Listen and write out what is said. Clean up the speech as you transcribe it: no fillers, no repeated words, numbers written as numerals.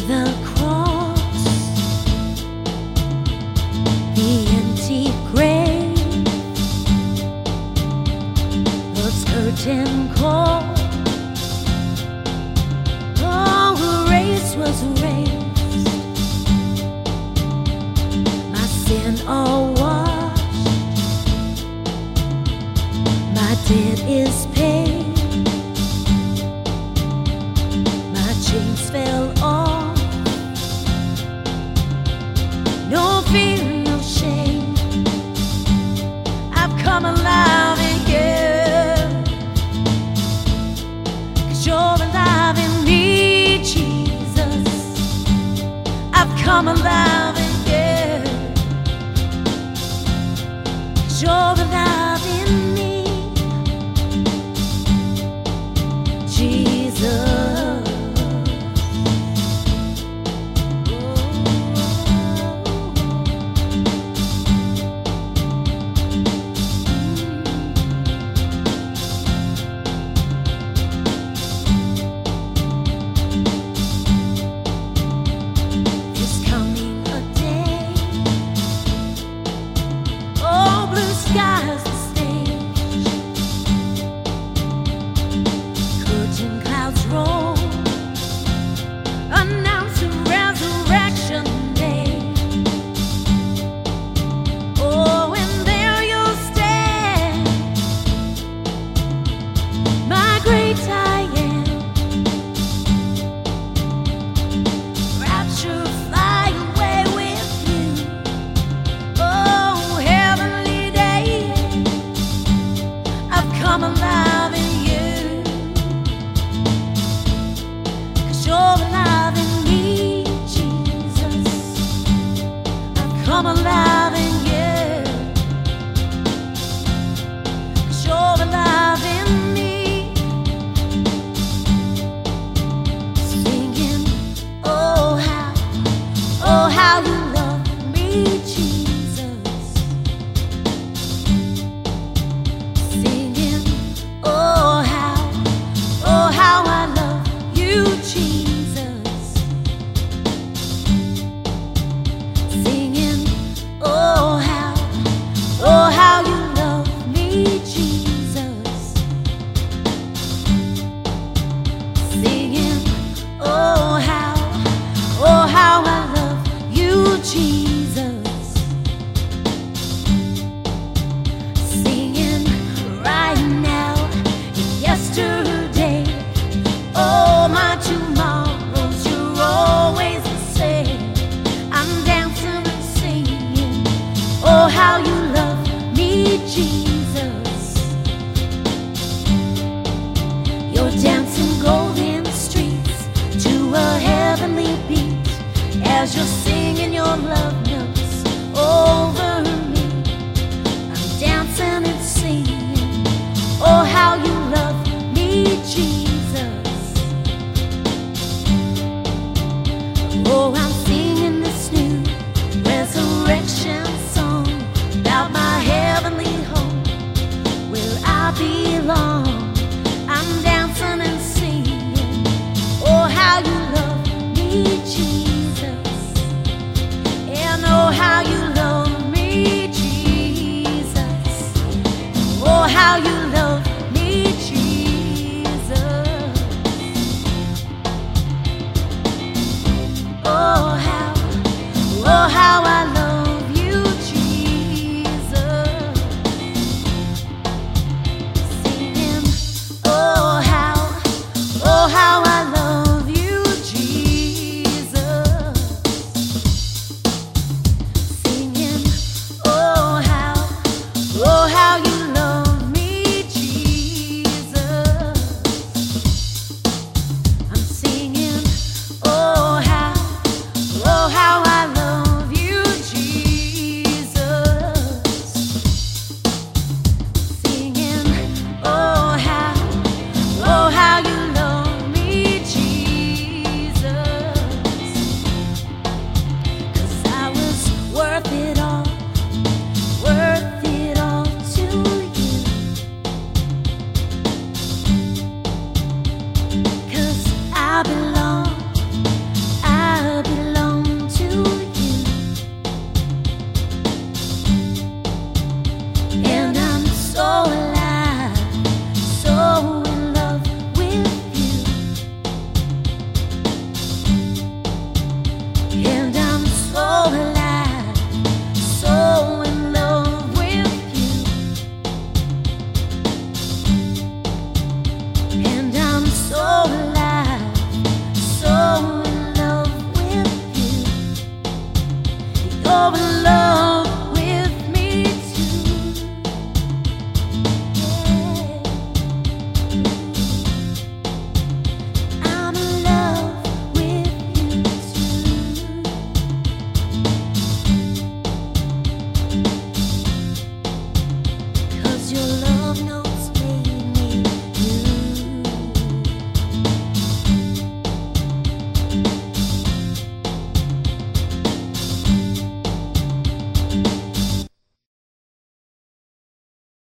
the cross, the empty grave, love's curtain call. Oh, the race was raised, my sin all washed, my debt is paid. Chains fell off, no fear, no shame. I've come alive in you, 'cause you're alive in me, Jesus. I've come alive in you, 'cause you're alive in me, Jesus. Skies the stage, curtain clouds roll, announcing resurrection day. Oh, and there you'll stand, my great I am. Rapture fly away with you. Oh, heavenly, I'm alive in you, 'cause you're alive in me, Jesus. I've come alive in you, 'cause you're alive in me. Singing, oh how you love me, Jesus. Singing, oh how I love you, Jesus. Singing, oh how you love me, Jesus. Singing, oh how I love you, Jesus. Singing right now, yesterday, oh my tomorrows, you're always the same. I'm dancing and singing, oh how you love me, Jesus. You're dancing golden streets to a heavenly beat as you're singing your love